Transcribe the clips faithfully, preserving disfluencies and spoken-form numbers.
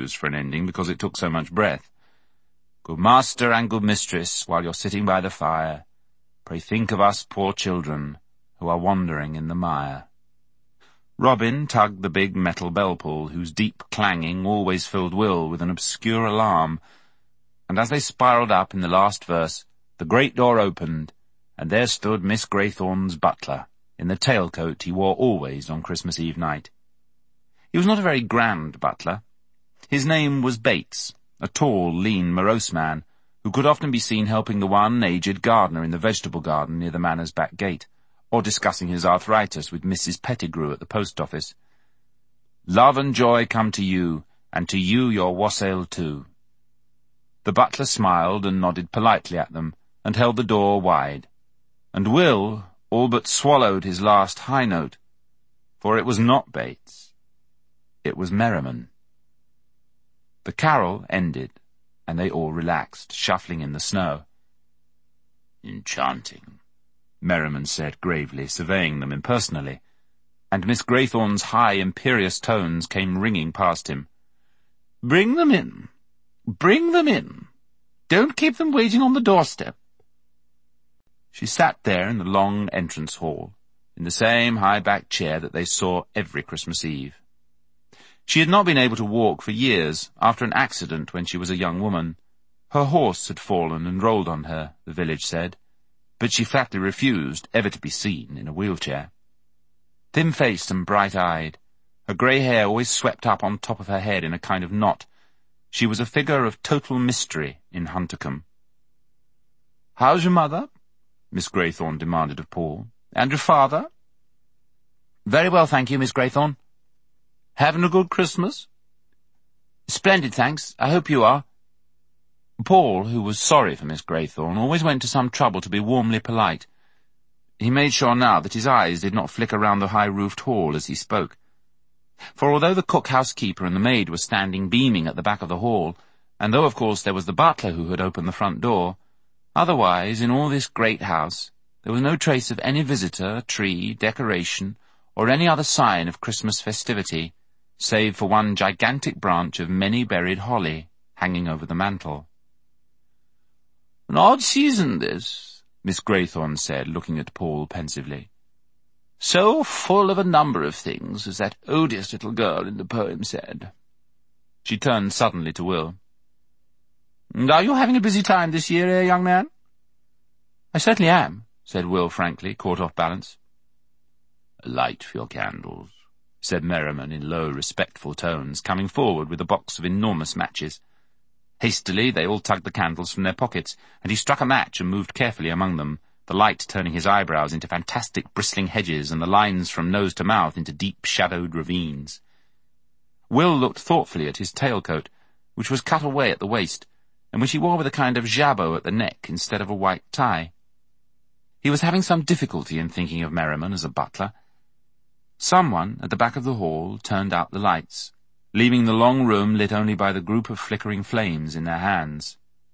chose for an ending because it took so much breath. Good master and good mistress, while you're sitting by the fire, pray think of us poor children who are wandering in the mire. Robin tugged the big metal bell-pull, whose deep clanging always filled Will with an obscure alarm, and as they spiralled up in the last verse, the great door opened, and there stood Miss Graythorne's butler, in the tailcoat he wore always on Christmas Eve night. He was not a very grand butler. His name was Bates, a tall, lean, morose man, who could often be seen helping the one aged gardener in the vegetable garden near the manor's back gate, or discussing his arthritis with Missus Pettigrew at the post office. Love and joy come to you, and to you your wassail too. The butler smiled and nodded politely at them, and held the door wide, and Will all but swallowed his last high note, for it was not Bates. It was Merriman. The carol ended, and they all relaxed, shuffling in the snow. "Enchanting," Merriman said gravely, surveying them impersonally, and Miss Graythorne's high, imperious tones came ringing past him. "Bring them in. Bring them in. Don't keep them waiting on the doorstep." She sat there in the long entrance hall, in the same high-backed chair that they saw every Christmas Eve. She had not been able to walk for years, after an accident when she was a young woman. Her horse had fallen and rolled on her, the village said, but she flatly refused ever to be seen in a wheelchair. Thin-faced and bright-eyed, her grey hair always swept up on top of her head in a kind of knot, she was a figure of total mystery in Huntercombe. "How's your mother?" Miss Graythorne demanded of Paul. "And your father?" "Very well, thank you, Miss Graythorne." "Having a good Christmas?" "Splendid, thanks. I hope you are." Paul, who was sorry for Miss Graythorne, always went to some trouble to be warmly polite. He made sure now that his eyes did not flicker round the high-roofed hall as he spoke. For although the cook-housekeeper and the maid were standing beaming at the back of the hall, and though of course there was the butler who had opened the front door, otherwise, in all this great house, there was no trace of any visitor, tree, decoration, or any other sign of Christmas festivity, save for one gigantic branch of many-berried holly hanging over the mantel. "An odd season, this," Miss Graythorne said, looking at Paul pensively. "So full of a number of things, as that odious little girl in the poem said." She turned suddenly to Will. "And are you having a busy time this year, eh, young man?" "I certainly am," said Will frankly, caught off balance. "A light for your candles," said Merriman in low, respectful tones, coming forward with a box of enormous matches. Hastily they all tugged the candles from their pockets, and he struck a match and moved carefully among them, the light turning his eyebrows into fantastic bristling hedges and the lines from nose to mouth into deep shadowed ravines. Will looked thoughtfully at his tailcoat, which was cut away at the waist, and which he wore with a kind of jabot at the neck instead of a white tie. He was having some difficulty in thinking of Merriman as a butler. Someone at the back of the hall turned out the lights, leaving the long room lit only by the group of flickering flames in their hands.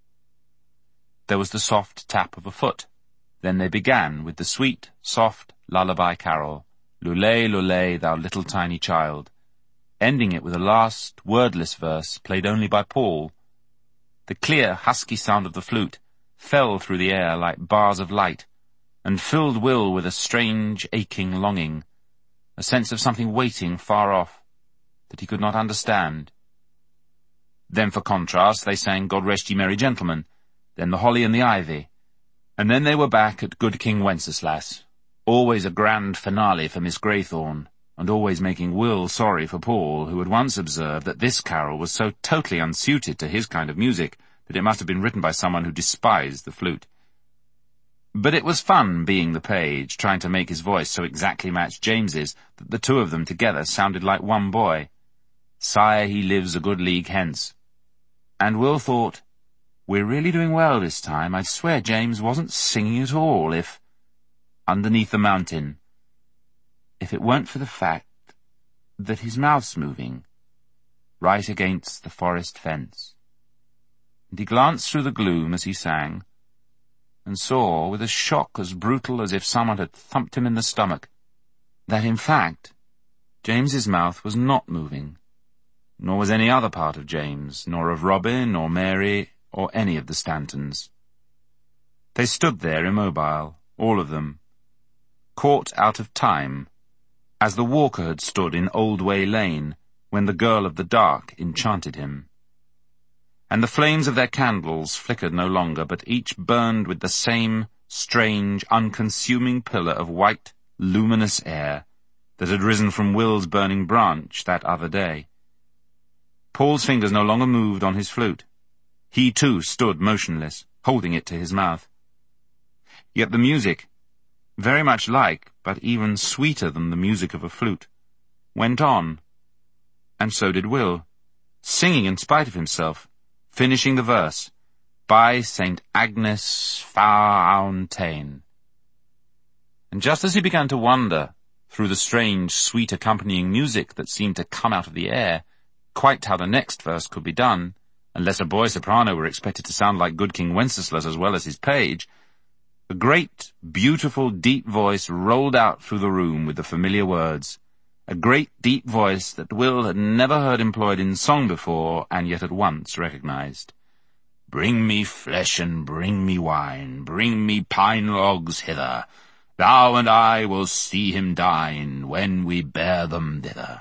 There was the soft tap of a foot. Then they began with the sweet, soft lullaby carol, "Lulay, lulay, thou little tiny child," ending it with a last, wordless verse played only by Paul. The clear, husky sound of the flute fell through the air like bars of light, and filled Will with a strange, aching longing, a sense of something waiting far off, that he could not understand. Then for contrast they sang "God Rest Ye Merry Gentlemen," then "The Holly and the Ivy," and then they were back at Good King Wenceslas, always a grand finale for Miss Graythorne, and always making Will sorry for Paul, who had once observed that this carol was so totally unsuited to his kind of music that it must have been written by someone who despised the flute. But it was fun being the page, trying to make his voice so exactly match James's that the two of them together sounded like one boy. "Sire, he lives a good league hence." And Will thought, "We're really doing well this time. I'd swear James wasn't singing at all if—" Underneath the mountain, if it weren't for the fact that his mouth's moving, right against the forest fence. And he glanced through the gloom as he sang, and saw, with a shock as brutal as if someone had thumped him in the stomach, that in fact James's mouth was not moving. nor was any other part of James, nor of Robin or Mary or any of the Stantons. They stood there immobile, all of them, caught out of time, as the walker had stood in Oldway Lane when the girl of the dark enchanted him. And the flames of their candles flickered no longer, but each burned with the same strange, unconsuming pillar of white, luminous air that had risen from Will's burning branch that other day. Paul's fingers no longer moved on his flute. He, too, stood motionless, holding it to his mouth. Yet the music, very much like, but even sweeter than the music of a flute, went on, and so did Will, singing in spite of himself, finishing the verse, "By Saint Agnes Fountain." And just as he began to wonder, through the strange, sweet accompanying music that seemed to come out of the air, quite how the next verse could be done, unless a boy soprano were expected to sound like good King Wenceslas as well as his page, a great, beautiful, deep voice rolled out through the room with the familiar words, a great, deep voice that Will had never heard employed in song before, and yet at once recognized. "Bring me flesh and bring me wine, bring me pine logs hither. Thou and I will see him dine when we bear them thither."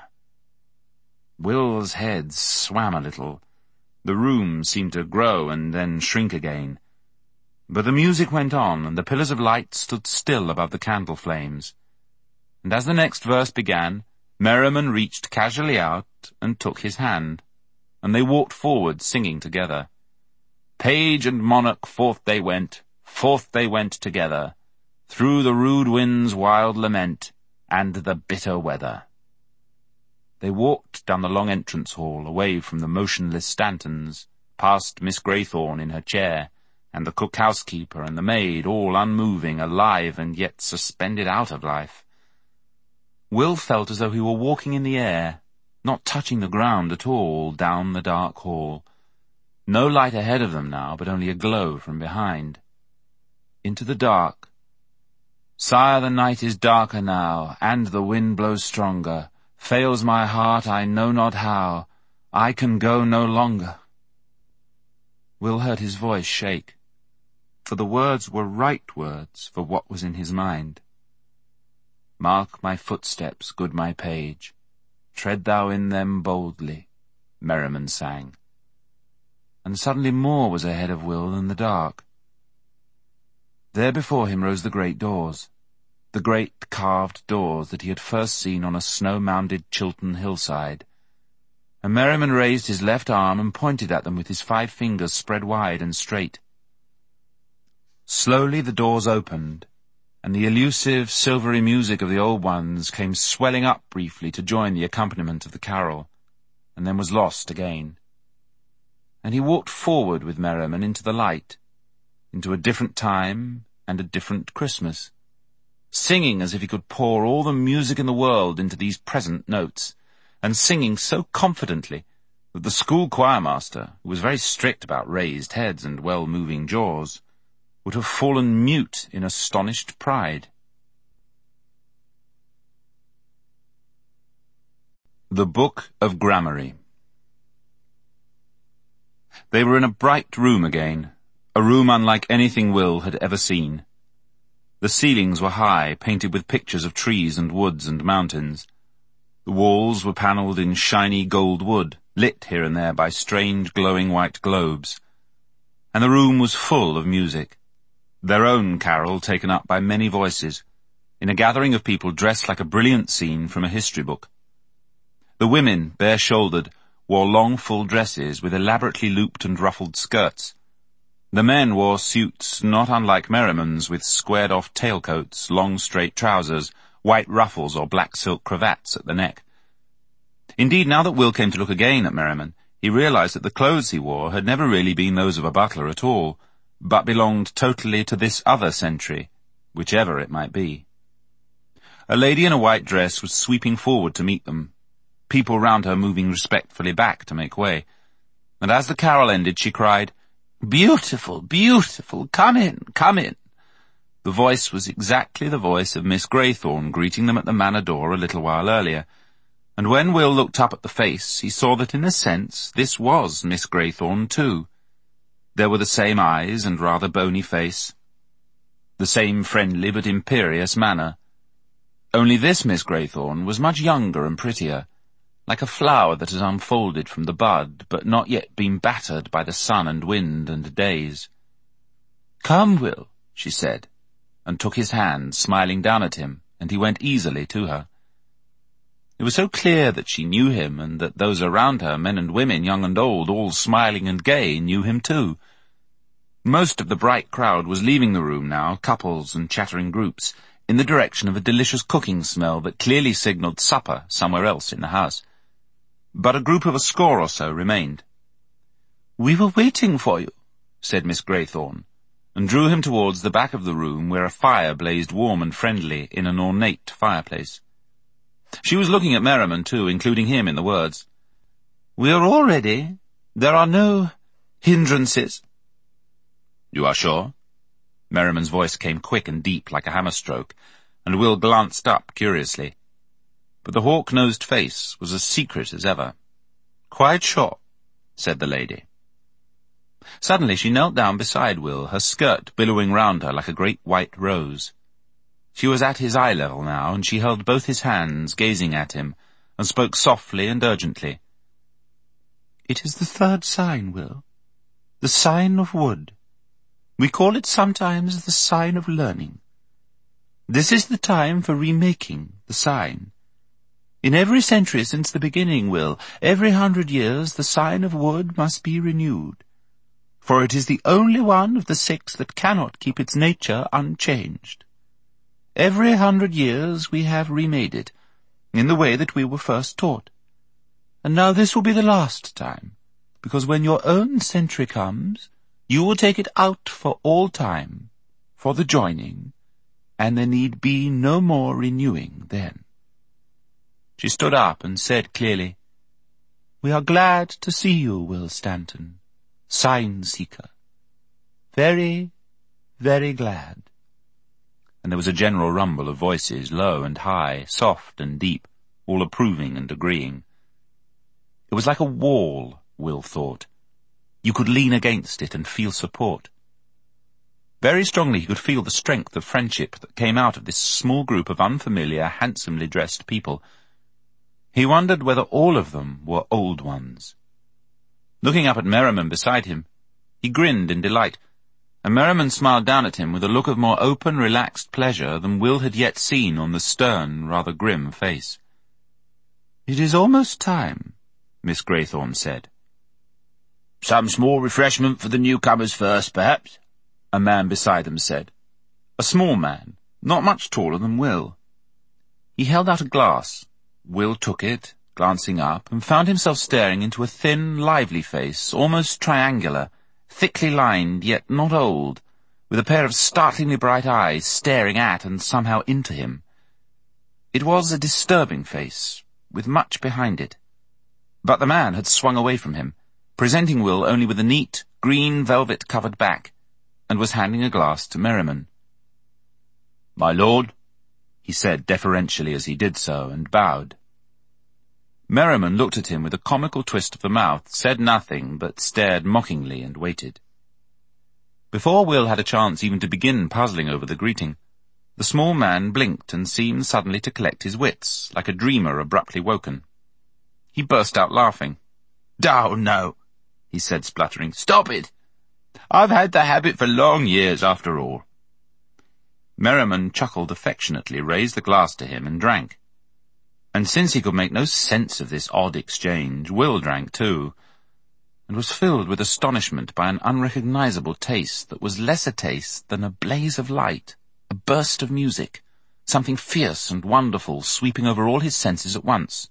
Will's head swam a little. The room seemed to grow and then shrink again. But the music went on, and the pillars of light stood still above the candle flames. And as the next verse began, Merriman reached casually out and took his hand, and they walked forward singing together. Page and monarch forth they went, forth they went together, through the rude wind's wild lament, and the bitter weather. They walked down the long entrance hall, away from the motionless Stantons, past Miss Graythorne in her chair, and the cook-housekeeper and the maid, all unmoving, alive, and yet suspended out of life. Will felt as though he were walking in the air, not touching the ground at all, down the dark hall. No light ahead of them now, but only a glow from behind. Into the dark. "Sire, the night is darker now, and the wind blows stronger. Fails my heart, I know not how. I can go no longer." Will heard his voice shake, for the words were right words for what was in his mind. "Mark my footsteps, good my page. Tread thou in them boldly," Merriman sang. And suddenly more was ahead of Will than the dark. There before him rose the great doors, the great carved doors that he had first seen on a snow-mounded Chiltern hillside. And Merriman raised his left arm and pointed at them with his five fingers spread wide and straight. Slowly the doors opened, and the elusive, silvery music of the old ones came swelling up briefly to join the accompaniment of the carol, and then was lost again. And he walked forward with Merriman into the light, into a different time and a different Christmas, singing as if he could pour all the music in the world into these present notes, and singing so confidently that the school choirmaster, who was very strict about raised heads and well-moving jaws, would have fallen mute in astonished pride. The Book of Gramarye. They were in a bright room again, a room unlike anything Will had ever seen. The ceilings were high, painted with pictures of trees and woods and mountains. The walls were panelled in shiny gold wood, lit here and there by strange glowing white globes. And the room was full of music, their own carol taken up by many voices, in a gathering of people dressed like a brilliant scene from a history book. The women, bare-shouldered, wore long full dresses with elaborately looped and ruffled skirts. The men wore suits not unlike Merriman's, with squared-off tailcoats, long straight trousers, white ruffles or black silk cravats at the neck. Indeed, now that Will came to look again at Merriman, he realized that the clothes he wore had never really been those of a butler at all, but belonged totally to this other century, whichever it might be. A lady in a white dress was sweeping forward to meet them, people round her moving respectfully back to make way, and as the carol ended she cried, "Beautiful, beautiful, come in, come in." The voice was exactly the voice of Miss Graythorne greeting them at the manor door a little while earlier, And when Will looked up at the face, he saw that in a sense this was Miss Graythorne too. There were the same eyes and rather bony face, the same friendly but imperious manner. Only this Miss Graythorne was much younger and prettier, like a flower that has unfolded from the bud, but not yet been battered by the sun and wind and days. "Come, Will," she said, and took his hand, smiling down at him, and he went easily to her. It was so clear that she knew him, and that those around her, men and women, young and old, all smiling and gay, knew him too. Most of the bright crowd was leaving the room now, couples and chattering groups, in the direction of a delicious cooking smell that clearly signalled supper somewhere else in the house. But a group of a score or so remained. "We were waiting for you," said Miss Graythorne, and drew him towards the back of the room where a fire blazed warm and friendly in an ornate fireplace. She was looking at Merriman, too, including him in the words. "We are all ready. There are no hindrances." "You are sure?" Merriman's voice came quick and deep like a hammer stroke, and Will glanced up curiously. But the hawk-nosed face was as secret as ever. "Quite sure," said the lady. Suddenly she knelt down beside Will, her skirt billowing round her like a great white rose. She was at his eye level now, and she held both his hands, gazing at him, and spoke softly and urgently. "It is the third sign, Will. The sign of wood. We call it sometimes the sign of learning. This is the time for remaking the sign. In every century since the beginning, Will, every hundred years, the sign of wood must be renewed, for it is the only one of the six that cannot keep its nature unchanged. Every hundred years we have remade it, in the way that we were first taught. And now this will be the last time, because when your own century comes, you will take it out for all time, for the joining, and there need be no more renewing then." She stood up and said clearly, "We are glad to see you, Will Stanton, sign-seeker. Very, very glad." And there was a general rumble of voices, low and high, soft and deep, all approving and agreeing. It was like a wall, Will thought. You could lean against it and feel support. Very strongly he could feel the strength of friendship that came out of this small group of unfamiliar, handsomely dressed people. He wondered whether all of them were old ones. Looking up at Merriman beside him, he grinned in delight, and Merriman smiled down at him with a look of more open, relaxed pleasure than Will had yet seen on the stern, rather grim face. "It is almost time," Miss Graythorne said. "Some small refreshment for the newcomers first, perhaps," a man beside them said. A small man, not much taller than Will. He held out a glass. Will took it, glancing up, and found himself staring into a thin, lively face, almost triangular, thickly lined, yet not old, with a pair of startlingly bright eyes staring at and somehow into him. It was a disturbing face, with much behind it. But the man had swung away from him, presenting Will only with a neat, green velvet-covered back, and was handing a glass to Merriman. "My lord," he said deferentially as he did so, and bowed. Merriman looked at him with a comical twist of the mouth, said nothing, but stared mockingly and waited. Before Will had a chance even to begin puzzling over the greeting, the small man blinked and seemed suddenly to collect his wits, like a dreamer abruptly woken. He burst out laughing. "Oh, no," he said, spluttering. "Stop it! I've had the habit for long years, after all." Merriman chuckled affectionately, raised the glass to him, and drank. And since he could make no sense of this odd exchange, Will drank too, and was filled with astonishment by an unrecognizable taste that was less a taste than a blaze of light, a burst of music, something fierce and wonderful sweeping over all his senses at once.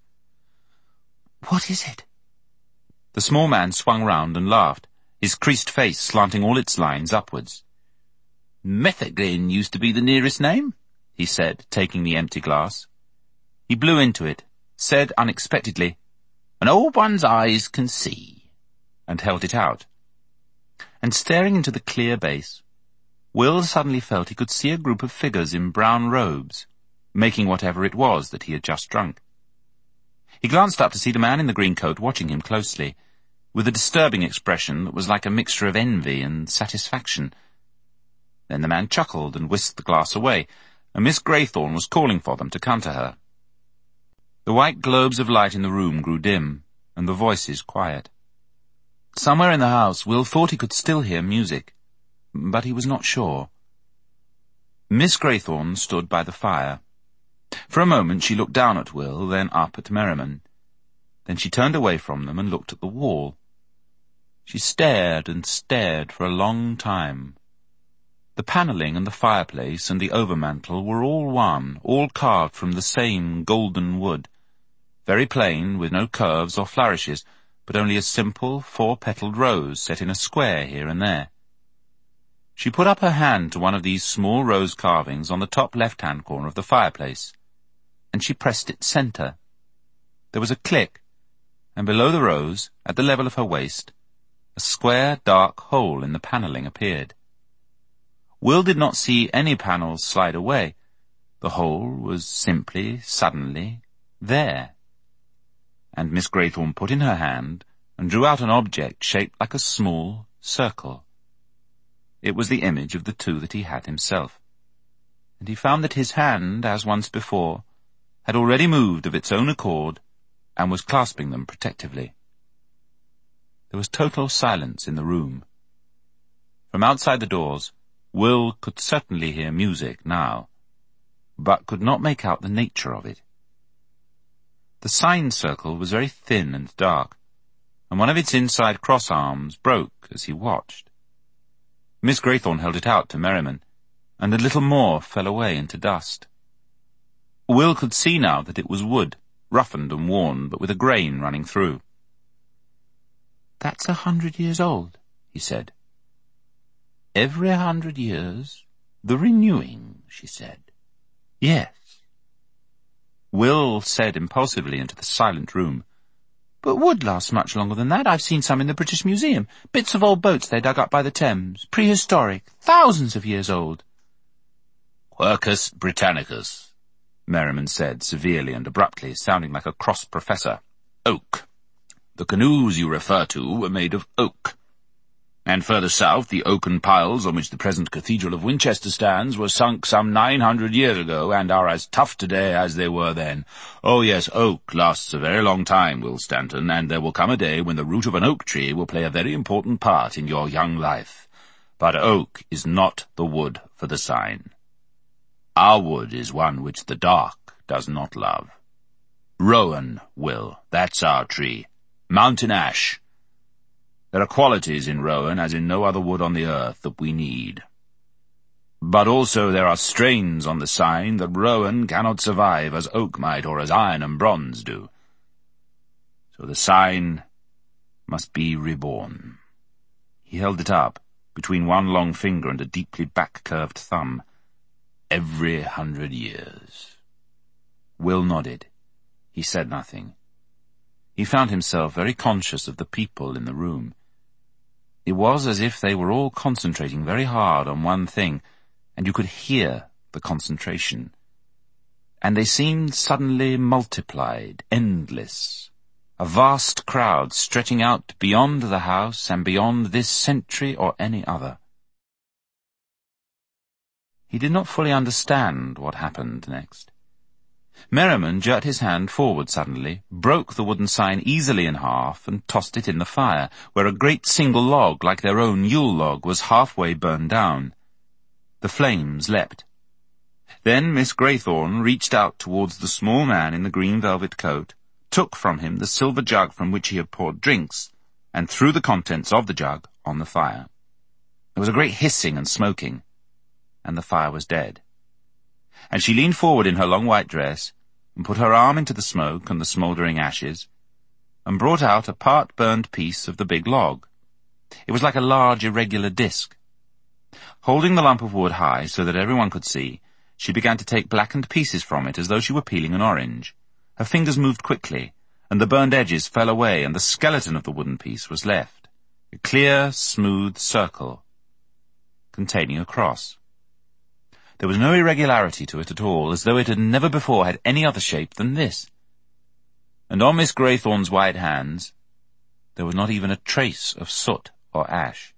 "What is it?" The small man swung round and laughed, his creased face slanting all its lines upwards. "Metheglin used to be the nearest name," he said, taking the empty glass. He blew into it, said unexpectedly, "An old one's eyes can see," and held it out. And staring into the clear base, Will suddenly felt he could see a group of figures in brown robes, making whatever it was that he had just drunk. He glanced up to see the man in the green coat watching him closely, with a disturbing expression that was like a mixture of envy and satisfaction. Then the man chuckled and whisked the glass away, and Miss Graythorne was calling for them to come to her. The white globes of light in the room grew dim, and the voices quiet. Somewhere in the house, Will thought he could still hear music, but he was not sure. Miss Graythorne stood by the fire. For a moment she looked down at Will, then up at Merriman. Then she turned away from them and looked at the wall. She stared and stared for a long time. The panelling and the fireplace and the overmantel were all one, all carved from the same golden wood, very plain, with no curves or flourishes, but only a simple four-petalled rose set in a square here and there. She put up her hand to one of these small rose carvings on the top left-hand corner of the fireplace, and she pressed its centre. There was a click, and below the rose, at the level of her waist, a square, dark hole in the panelling appeared. Will did not see any panels slide away. The hole was simply, suddenly, there. And Miss Graythorne put in her hand and drew out an object shaped like a small circle. It was the image of the two that he had himself, and he found that his hand, as once before, had already moved of its own accord and was clasping them protectively. There was total silence in the room. From outside the doors, Will could certainly hear music now, but could not make out the nature of it. The sign circle was very thin and dark, and one of its inside cross arms broke as he watched. Miss Graythorne held it out to Merriman, and a little more fell away into dust. Will could see now that it was wood, roughened and worn, but with a grain running through. "That's a hundred years old," he said. "Every hundred years, the renewing," she said. "Yes." Will said impulsively into the silent room, "But wood lasts much longer than that. I've seen some in the British Museum. Bits of old boats they dug up by the Thames. Prehistoric. Thousands of years old." "Quercus Britannicus," Merriman said severely and abruptly, sounding like a cross professor. "Oak. The canoes you refer to were made of oak. And further south, the oaken piles on which the present Cathedral of Winchester stands were sunk some nine hundred years ago and are as tough today as they were then. Oh yes, oak lasts a very long time, Will Stanton, and there will come a day when the root of an oak tree will play a very important part in your young life. But oak is not the wood for the sign. Our wood is one which the dark does not love. Rowan, Will, that's our tree. Mountain ash. There are qualities in rowan, as in no other wood on the earth, that we need. But also there are strains on the sign that rowan cannot survive as oak might or as iron and bronze do. So the sign must be reborn." He held it up, between one long finger and a deeply back-curved thumb. "Every hundred years." Will nodded. He said nothing. He found himself very conscious of the people in the room. It was as if they were all concentrating very hard on one thing, and you could hear the concentration. And they seemed suddenly multiplied, endless, a vast crowd stretching out beyond the house and beyond this century or any other. He did not fully understand what happened next. Merriman jerked his hand forward suddenly, broke the wooden sign easily in half, and tossed it in the fire, where a great single log, like their own Yule log, was halfway burned down. The flames leapt. Then Miss Graythorne reached out towards the small man in the green velvet coat, took from him the silver jug from which he had poured drinks, and threw the contents of the jug on the fire. There was a great hissing and smoking, and the fire was dead. And she leaned forward in her long white dress, and put her arm into the smoke and the smouldering ashes, and brought out a part-burned piece of the big log. It was like a large irregular disk. Holding the lump of wood high so that everyone could see, she began to take blackened pieces from it as though she were peeling an orange. Her fingers moved quickly, and the burned edges fell away, and the skeleton of the wooden piece was left, a clear, smooth circle containing a cross. There was no irregularity to it at all, as though it had never before had any other shape than this. and on Miss Graythorne's white hands there was not even a trace of soot or ash.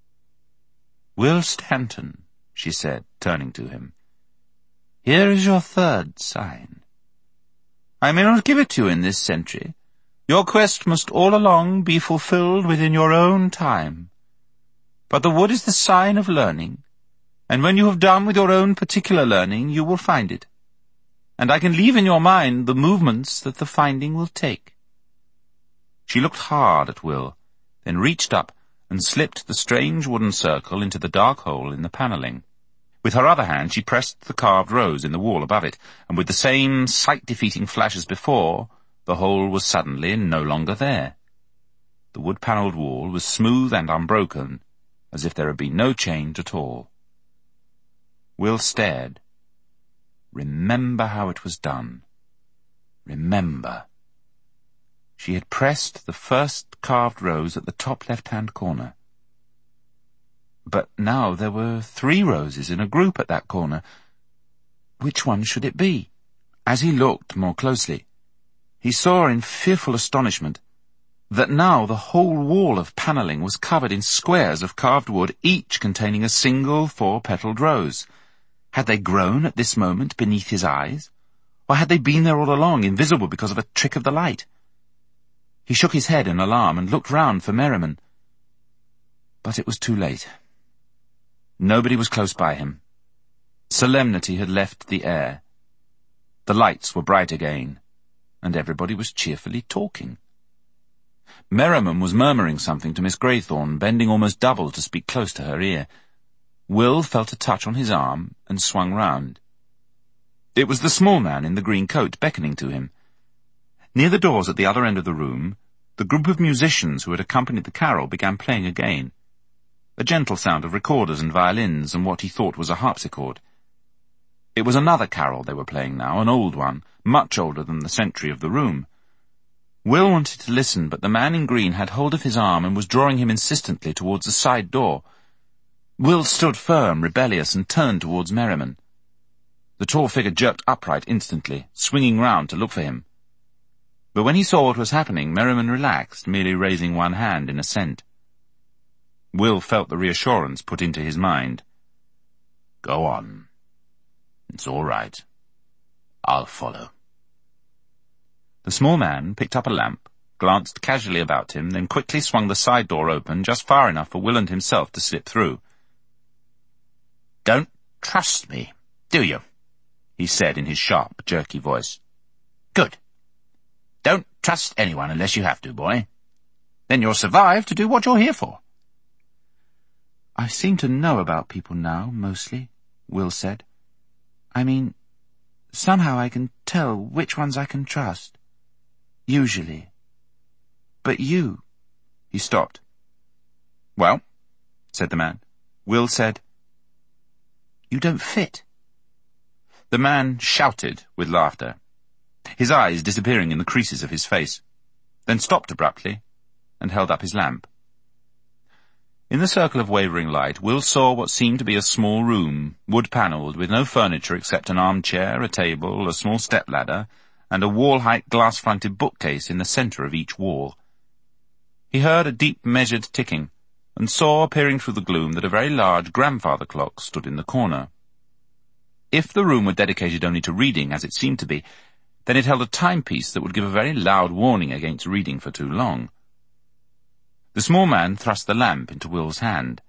"Will Stanton," she said, turning to him, "here is your third sign. I may not give it to you in this century. Your quest must all along be fulfilled within your own time. But the wood is the sign of learning, and when you have done with your own particular learning, you will find it. And I can leave in your mind the movements that the finding will take." She looked hard at Will, then reached up and slipped the strange wooden circle into the dark hole in the panelling. With her other hand she pressed the carved rose in the wall above it, and with the same sight-defeating flash as before, the hole was suddenly no longer there. The wood-panelled wall was smooth and unbroken, as if there had been no change at all. Will stared. Remember how it was done. Remember. She had pressed the first carved rose at the top left-hand corner. But now there were three roses in a group at that corner. Which one should it be? As he looked more closely, he saw in fearful astonishment that now the whole wall of panelling was covered in squares of carved wood, each containing a single four-petalled rose. Had they grown at this moment beneath his eyes, or had they been there all along, invisible because of a trick of the light? He shook his head in alarm and looked round for Merriman. But it was too late. Nobody was close by him. Solemnity had left the air. The lights were bright again, and everybody was cheerfully talking. Merriman was murmuring something to Miss Graythorne, bending almost double to speak close to her ear. Will felt a touch on his arm and swung round. It was the small man in the green coat beckoning to him. Near the doors at the other end of the room, the group of musicians who had accompanied the carol began playing again. A gentle sound of recorders and violins and what he thought was a harpsichord. It was another carol they were playing now, an old one, much older than the century of the room. Will wanted to listen, but the man in green had hold of his arm and was drawing him insistently towards the side door. Will stood firm, rebellious, and turned towards Merriman. The tall figure jerked upright instantly, swinging round to look for him. But when he saw what was happening, Merriman relaxed, merely raising one hand in assent. Will felt the reassurance put into his mind. "Go on. It's all right. I'll follow." The small man picked up a lamp, glanced casually about him, then quickly swung the side door open just far enough for Will and himself to slip through. "Don't trust me, do you?" he said in his sharp, jerky voice. "Good. Don't trust anyone unless you have to, boy. Then you'll survive to do what you're here for." "I seem to know about people now, mostly," Will said. "I mean, somehow I can tell which ones I can trust. Usually. But you—" He stopped. "Well," said the man. Will said, "You don't fit." The man shouted with laughter, his eyes disappearing in the creases of his face, then stopped abruptly and held up his lamp. In the circle of wavering light, Will saw what seemed to be a small room, wood-panelled, with no furniture except an armchair, a table, a small step-ladder, and a wall-height glass-fronted bookcase in the centre of each wall. He heard a deep, measured ticking, and saw, peering through the gloom, that a very large grandfather clock stood in the corner. If the room were dedicated only to reading, as it seemed to be, then it held a timepiece that would give a very loud warning against reading for too long. The small man thrust the lamp into Will's hand.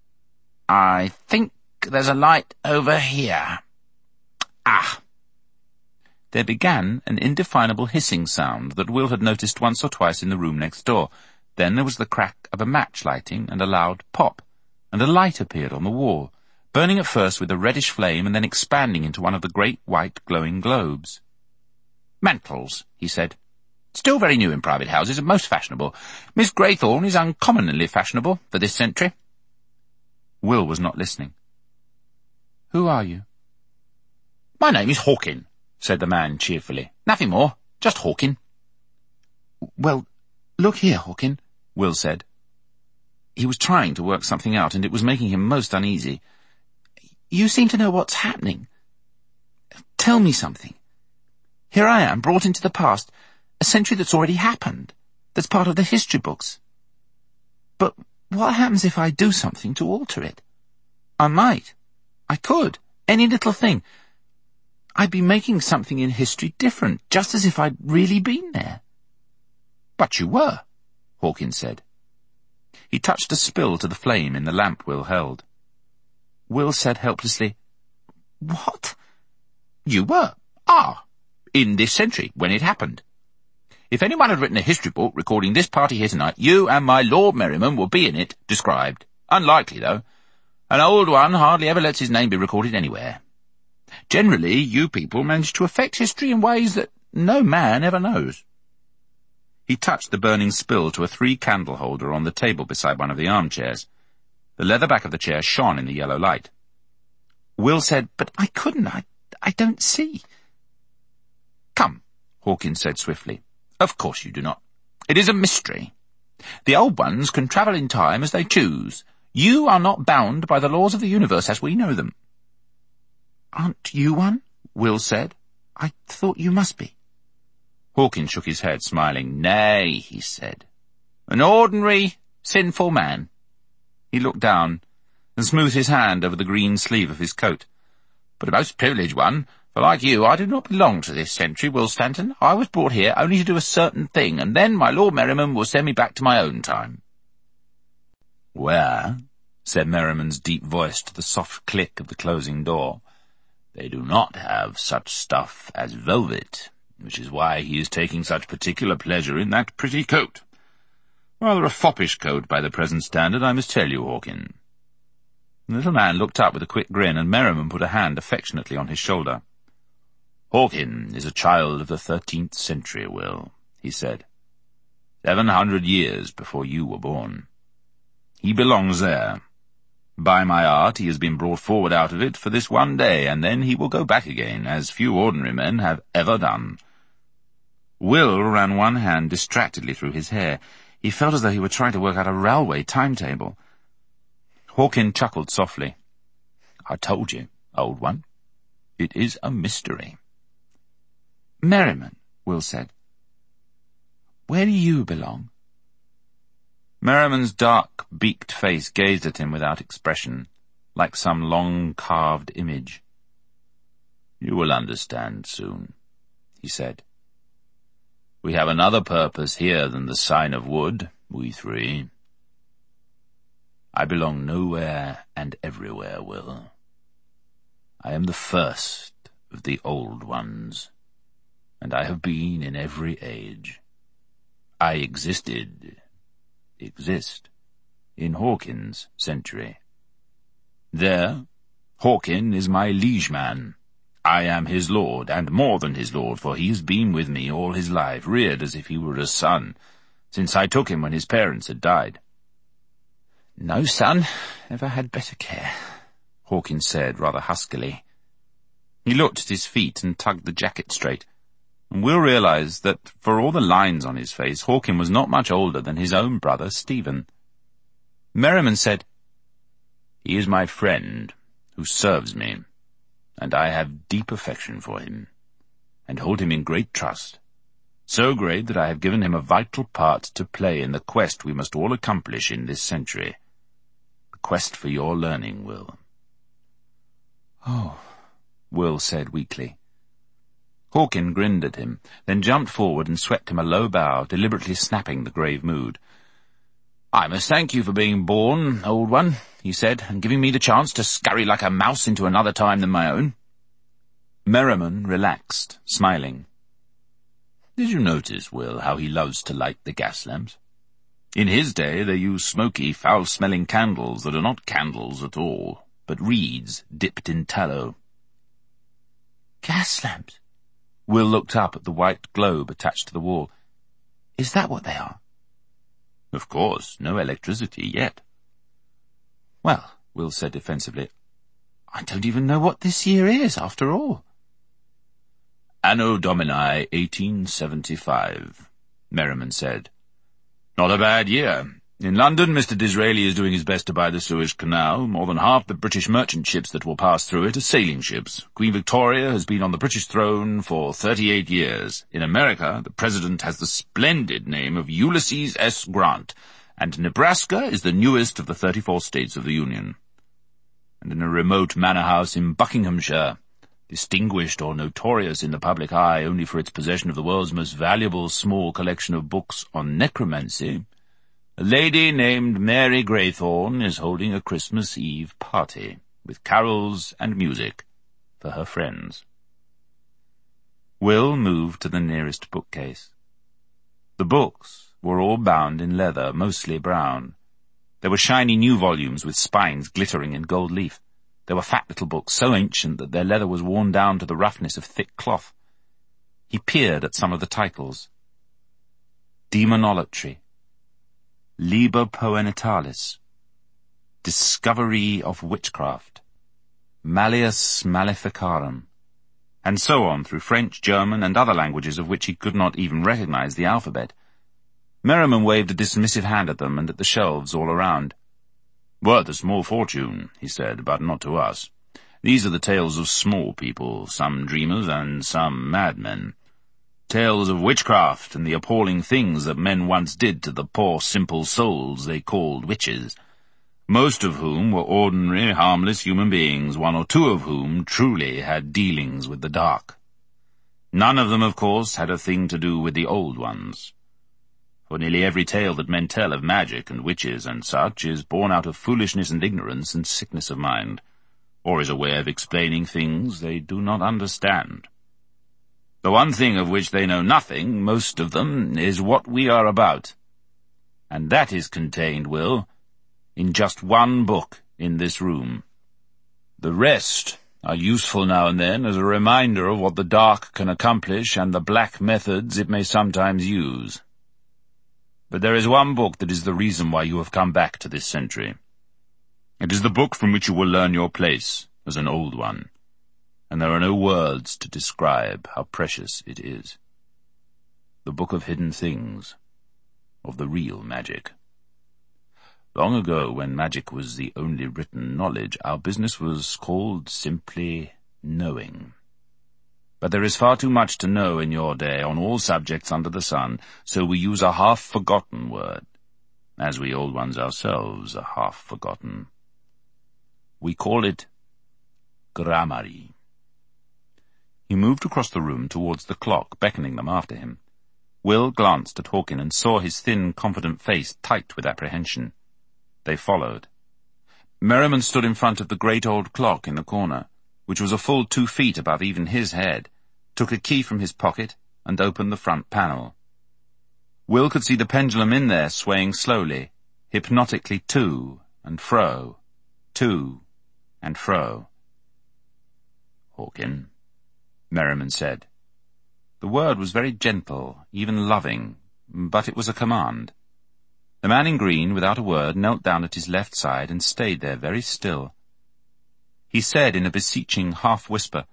"I think there's a light over here. Ah!" There began an indefinable hissing sound that Will had noticed once or twice in the room next door. Then there was the crack of a match lighting and a loud pop, and a light appeared on the wall, burning at first with a reddish flame and then expanding into one of the great white glowing globes. "Mantles," he said. "Still very new in private houses and most fashionable. Miss Graythorne is uncommonly fashionable for this century." Will was not listening. "Who are you?" "My name is Hawkin," said the man cheerfully. "Nothing more, just Hawkin." "Well, look here, Hawkin," Will said. He was trying to work something out, and it was making him most uneasy. "You seem to know what's happening. Tell me something. Here I am, brought into the past, A century that's already happened. That's part of the history books. But what happens if I do something to alter it? I might. I could. Any little thing. I'd be making something in history different, just as if I'd really been there. But you were, Hawkins said. He touched a spill to the flame in the lamp Will held. Will said helplessly, What? You were. Ah. In this century, when it happened. If anyone had written a history book recording this party here tonight, you and my Lord Merriman would be in it, described. Unlikely, though. An old one hardly ever lets his name be recorded anywhere. Generally, you people manage to affect history in ways that no man ever knows. He touched the burning spill to a three-candle holder on the table beside one of the armchairs. The leather back of the chair shone in the yellow light. Will said, But I couldn't. I, I don't see. Come, Hawkins said swiftly. Of course you do not. It is a mystery. The old ones can travel in time as they choose. You are not bound by the laws of the universe as we know them. Aren't you one? Will said. I thought you must be. Hawkins shook his head, smiling. Nay, he said. An ordinary, sinful man. He looked down and smoothed his hand over the green sleeve of his coat. But a most privileged one, for like you, I do not belong to this century, Will Stanton. I was brought here only to do a certain thing, and then my Lord Merriman will send me back to my own time. Where, said Merriman's deep voice to the soft click of the closing door, they do not have such stuff as velvet, which is why he is taking such particular pleasure in that pretty coat. Rather a foppish coat by the present standard, I must tell you, Hawkins. The little man looked up with a quick grin, and Merriman put a hand affectionately on his shoulder. Hawkins is a child of the thirteenth century, Will, he said. Seven hundred years before you were born. He belongs there. By my art he has been brought forward out of it for this one day, and then he will go back again, as few ordinary men have ever done. Will ran one hand distractedly through his hair. He felt as though he were trying to work out a railway timetable. Hawkins chuckled softly. I told you, old one. It is a mystery. Merriman, Will said. Where do you belong? Merriman's dark, beaked face gazed at him without expression, like some long-carved image. You will understand soon, he said. We have another purpose here than the sign of wood, we three. I belong nowhere and everywhere, Will. I am the first of the old ones, and I have been in every age. I existed, exist, in Hawkins' century. There, Hawkins is my liege man. I am his lord, and more than his lord, for he has been with me all his life, reared as if he were a son, since I took him when his parents had died. No son ever had better care, Hawkins said rather huskily. He looked at his feet and tugged the jacket straight, and Will realized that, for all the lines on his face, Hawkins was not much older than his own brother, Stephen. Merriman said, He is my friend, who serves me, and I have deep affection for him, and hold him in great trust, so great that I have given him a vital part to play in the quest we must all accomplish in this century. The quest for your learning, Will. Oh, Will said weakly. Hawkins grinned at him, then jumped forward and swept him a low bow, deliberately snapping the grave mood. I must thank you for being born, old one, he said, and giving me the chance to scurry like a mouse into another time than my own. Merriman relaxed, smiling. Did you notice, Will, how he loves to light the gas lamps? In his day they used smoky, foul-smelling candles that are not candles at all, but reeds dipped in tallow. Gas lamps? Will looked up at the white globe attached to the wall. Is that what they are? Of course, no electricity yet. Well, Will said defensively, I don't even know what this year is, after all. Anno Domini eighteen seventy-five, Merriman said. Not a bad year. In London, Mister Disraeli is doing his best to buy the Suez Canal. More than half the British merchant ships that will pass through it are sailing ships. Queen Victoria has been on the British throne for thirty-eight years. In America, the President has the splendid name of Ulysses S. Grant, and Nebraska is the newest of the thirty-four states of the Union. And in a remote manor house in Buckinghamshire, distinguished or notorious in the public eye only for its possession of the world's most valuable small collection of books on necromancy, a lady named Mary Graythorne is holding a Christmas Eve party, with carols and music, for her friends. Will moved to the nearest bookcase. The books were all bound in leather, mostly brown. There were shiny new volumes with spines glittering in gold leaf. There were fat little books so ancient that their leather was worn down to the roughness of thick cloth. He peered at some of the titles. Demonolatry, Liber Poenitalis, Discovery of Witchcraft, Malleus Maleficarum, and so on through French, German, and other languages of which he could not even recognize the alphabet. Merriman waved a dismissive hand at them and at the shelves all around. "Worth a small fortune," he said, "but not to us. These are the tales of small people, some dreamers and some madmen. Tales of witchcraft and the appalling things that men once did to the poor simple souls they called witches, most of whom were ordinary, harmless human beings, one or two of whom truly had dealings with the dark. None of them, of course, had a thing to do with the old ones. For nearly every tale that men tell of magic and witches and such is born out of foolishness and ignorance and sickness of mind, or is a way of explaining things they do not understand. The one thing of which they know nothing, most of them, is what we are about. And that is contained, Will, in just one book in this room. The rest are useful now and then as a reminder of what the dark can accomplish and the black methods it may sometimes use. But there is one book that is the reason why you have come back to this century. It is the book from which you will learn your place as an old one. And there are no words to describe how precious it is. The Book of Hidden Things, of the real magic. Long ago, when magic was the only written knowledge, our business was called simply knowing. But there is far too much to know in your day on all subjects under the sun, so we use a half-forgotten word, as we old ones ourselves are half-forgotten. We call it gramarye. He moved across the room towards the clock, beckoning them after him. Will glanced at Hawkin and saw his thin, confident face tight with apprehension. They followed. Merriman stood in front of the great old clock in the corner, which was a full two feet above even his head, took a key from his pocket, and opened the front panel. Will could see the pendulum in there swaying slowly, hypnotically to and fro, to and fro. "Hawkin," Merriman said. The word was very gentle, even loving, but it was a command. The man in green, without a word, knelt down at his left side and stayed there very still. He said in a beseeching half-whisper,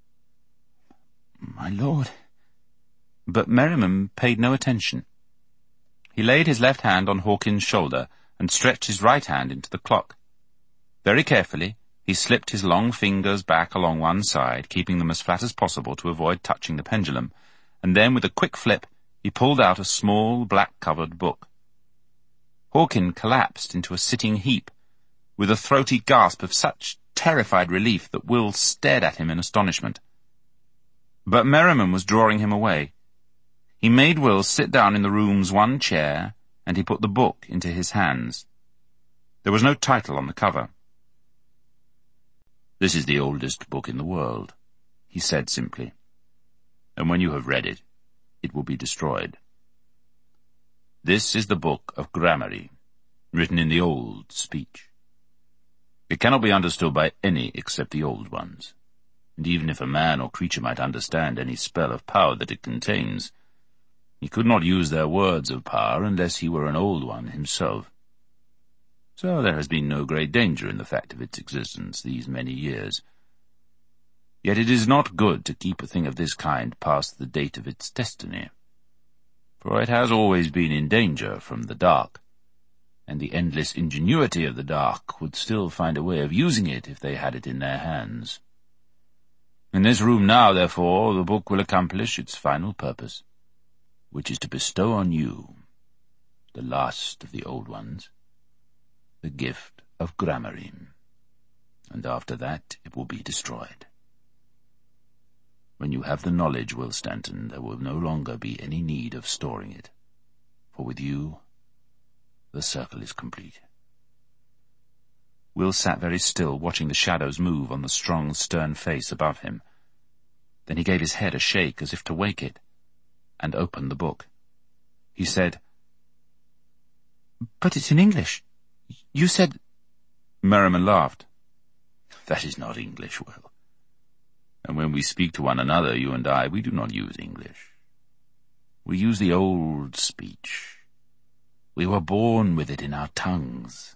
"My lord." But Merriman paid no attention. He laid his left hand on Hawkin's shoulder and stretched his right hand into the clock. Very carefully, he slipped his long fingers back along one side, keeping them as flat as possible to avoid touching the pendulum, and then with a quick flip he pulled out a small black-covered book. Hawkin collapsed into a sitting heap, with a throaty gasp of such terrified relief that Will stared at him in astonishment. But Merriman was drawing him away. He made Will sit down in the room's one chair, and he put the book into his hands. There was no title on the cover. "This is the oldest book in the world," he said simply. "And when you have read it, it will be destroyed. This is the Book of Gramarye, written in the old speech. It cannot be understood by any except the old ones, and even if a man or creature might understand any spell of power that it contains, he could not use their words of power unless he were an old one himself. So there has been no great danger in the fact of its existence these many years. Yet it is not good to keep a thing of this kind past the date of its destiny, for it has always been in danger from the dark. and the endless ingenuity of the dark would still find a way of using it if they had it in their hands. In this room now, therefore, the book will accomplish its final purpose, which is to bestow on you, the last of the old ones, the gift of Gramarye, and after that it will be destroyed. When you have the knowledge, Will Stanton, there will no longer be any need of storing it, for with you the circle is complete. Will sat very still, watching the shadows move on the strong, stern face above him. Then he gave his head a shake as if to wake it, and opened the book. He said, "But it's in English. You said—" Merriman laughed. "That is not English, Will. And when we speak to one another, you and I, we do not use English. We use the old speech. We were born with it in our tongues.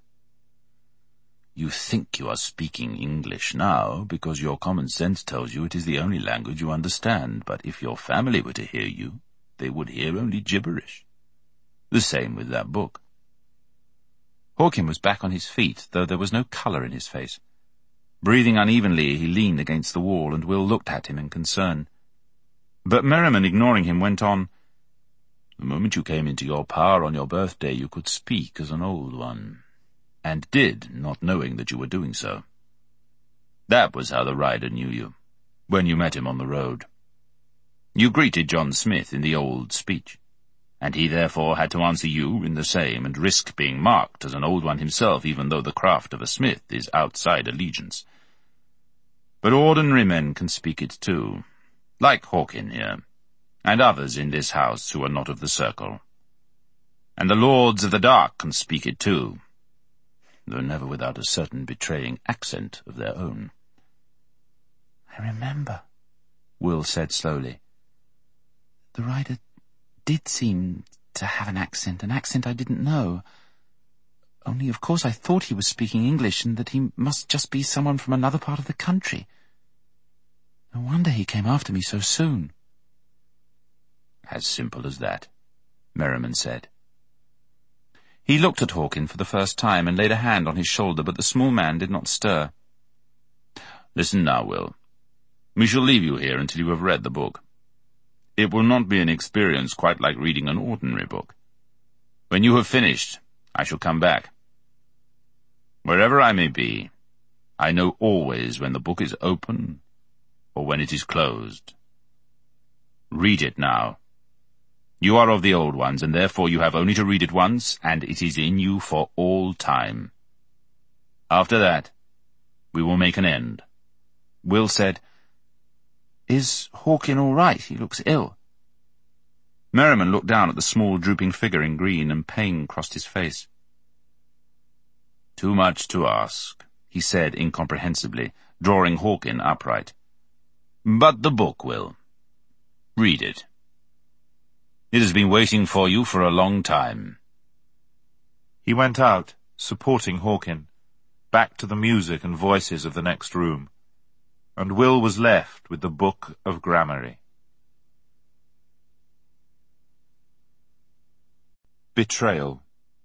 You think you are speaking English now because your common sense tells you it is the only language you understand, but if your family were to hear you, they would hear only gibberish. The same with that book." Hawkin was back on his feet, though there was no colour in his face. Breathing unevenly, he leaned against the wall, and Will looked at him in concern. But Merriman, ignoring him, went on, "The moment you came into your power on your birthday, you could speak as an old one, and did, not knowing that you were doing so. That was how the rider knew you, when you met him on the road. You greeted John Smith in the old speech, and he therefore had to answer you in the same and risk being marked as an old one himself, even though the craft of a smith is outside allegiance. But ordinary men can speak it too, like Hawkin here, and others in this house who are not of the circle. And the lords of the dark can speak it too, though never without a certain betraying accent of their own." "I remember," Will said slowly. "The rider did seem to have an accent, an accent I didn't know. Only, of course, I thought he was speaking English and that he must just be someone from another part of the country. No wonder he came after me so soon." "As simple as that," Merriman said. He looked at Hawkin for the first time and laid a hand on his shoulder, but the small man did not stir. "Listen now, Will. We shall leave you here until you have read the book. It will not be an experience quite like reading an ordinary book. When you have finished, I shall come back. Wherever I may be, I know always when the book is open or when it is closed. Read it now. You are of the old ones, and therefore you have only to read it once, and it is in you for all time. After that, we will make an end." Will said, "Is Hawkin all right? He looks ill." Merriman looked down at the small, drooping figure in green, and pain crossed his face. "Too much to ask," he said incomprehensibly, drawing Hawkin upright. "But the book, Will. Read it. It has been waiting for you for a long time." He went out, supporting Hawkin, back to the music and voices of the next room, and Will was left with the Book of Gramarye. Betrayal.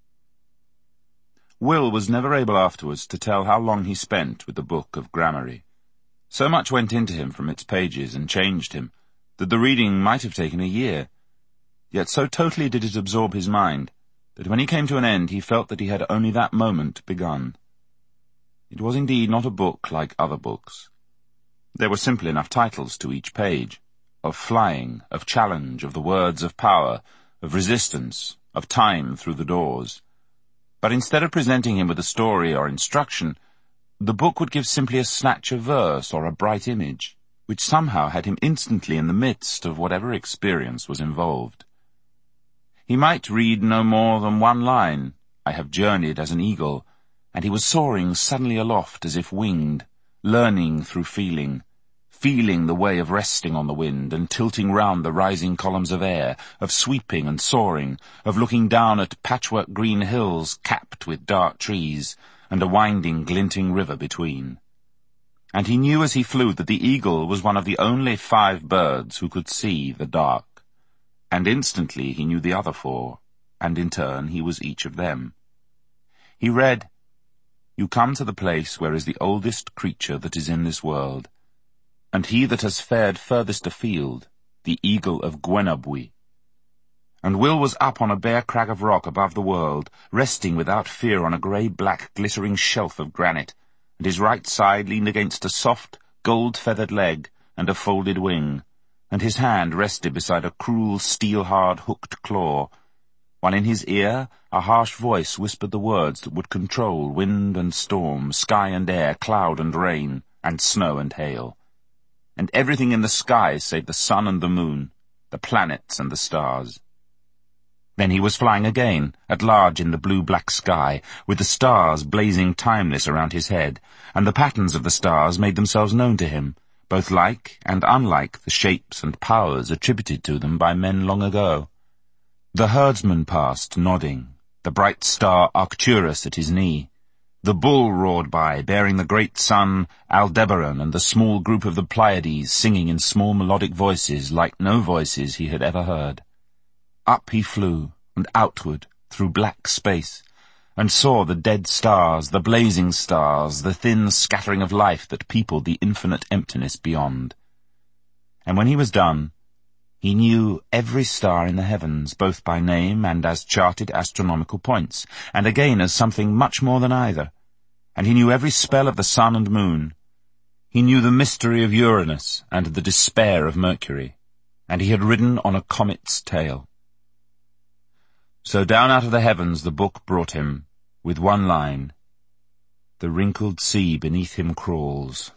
Will was never able afterwards to tell how long he spent with the Book of Gramarye. So much went into him from its pages and changed him, that the reading might have taken a year. Yet so totally did it absorb his mind, that when he came to an end he felt that he had only that moment begun. It was indeed not a book like other books. There were simple enough titles to each page, of flying, of challenge, of the words of power, of resistance, of time through the doors. But instead of presenting him with a story or instruction, the book would give simply a snatch of verse or a bright image, which somehow had him instantly in the midst of whatever experience was involved. He might read no more than one line, "I have journeyed as an eagle," and he was soaring suddenly aloft as if winged, learning through feeling, feeling the way of resting on the wind and tilting round the rising columns of air, of sweeping and soaring, of looking down at patchwork green hills capped with dark trees, and a winding, glinting river between. And he knew as he flew that the eagle was one of the only five birds who could see the dark. And instantly he knew the other four, and in turn he was each of them. He read, "You come to the place where is the oldest creature that is in this world, and he that has fared furthest afield, the eagle of Gwenabwy." And Will was up on a bare crag of rock above the world, resting without fear on a grey-black glittering shelf of granite, and his right side leaned against a soft, gold-feathered leg and a folded wing, and his hand rested beside a cruel, steel-hard hooked claw, while in his ear a harsh voice whispered the words that would control wind and storm, sky and air, cloud and rain, and snow and hail, and everything in the sky save the sun and the moon, the planets and the stars. Then he was flying again, at large in the blue-black sky, with the stars blazing timeless around his head, and the patterns of the stars made themselves known to him, both like and unlike the shapes and powers attributed to them by men long ago. The herdsman passed, nodding, the bright star Arcturus at his knee. The bull roared by, bearing the great sun Aldebaran and the small group of the Pleiades singing in small melodic voices like no voices he had ever heard. Up he flew, and outward, through black space, and saw the dead stars, the blazing stars, the thin scattering of life that peopled the infinite emptiness beyond. And when he was done, he knew every star in the heavens, both by name and as charted astronomical points, and again as something much more than either. And he knew every spell of the sun and moon. He knew the mystery of Uranus and the despair of Mercury, and he had ridden on a comet's tail. So down out of the heavens the book brought him, with one line, "The wrinkled sea beneath him crawls."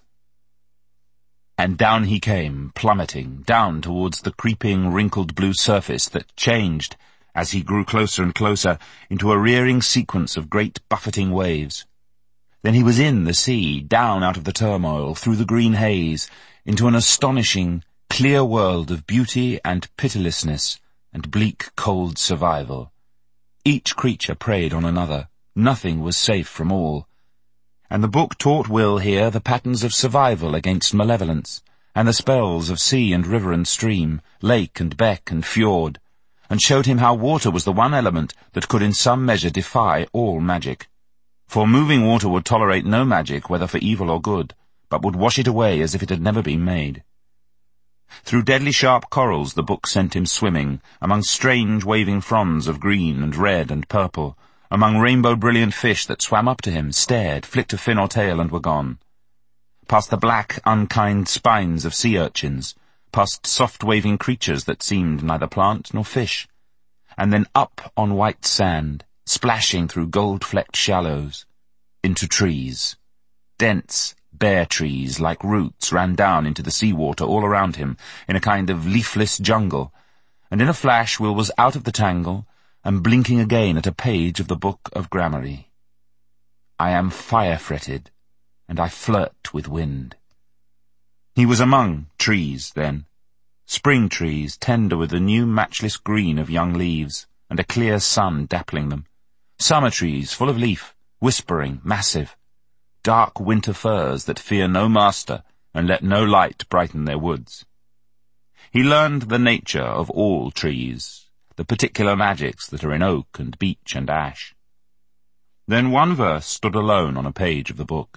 And down he came, plummeting, down towards the creeping, wrinkled blue surface that changed, as he grew closer and closer, into a rearing sequence of great buffeting waves. Then he was in the sea, down out of the turmoil, through the green haze, into an astonishing, clear world of beauty and pitilessness and bleak, cold survival. Each creature preyed on another. Nothing was safe from all. And the book taught Will here the patterns of survival against malevolence, and the spells of sea and river and stream, lake and beck and fjord, and showed him how water was the one element that could in some measure defy all magic. For moving water would tolerate no magic, whether for evil or good, but would wash it away as if it had never been made. Through deadly sharp corals the book sent him swimming, among strange waving fronds of green and red and purple, among rainbow-brilliant fish that swam up to him, stared, flicked a fin or tail, and were gone. Past the black, unkind spines of sea urchins, past soft-waving creatures that seemed neither plant nor fish, and then up on white sand, splashing through gold-flecked shallows, into trees, dense, bare trees like roots ran down into the sea-water all around him in a kind of leafless jungle, and in a flash Will was out of the tangle and blinking again at a page of the Book of Gramarye. I am fire-fretted, and I flirt with wind. He was among trees, then, spring trees tender with the new matchless green of young leaves, and a clear sun dappling them, summer trees full of leaf, whispering, massive, dark winter firs that fear no master and let no light brighten their woods. He learned the nature of all trees, the particular magics that are in oak and beech and ash. Then one verse stood alone on a page of the book.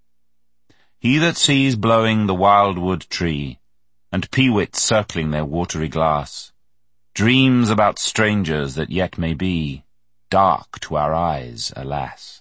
He that sees blowing the wildwood tree, and peewits circling their watery glass, dreams about strangers that yet may be, dark to our eyes, alas.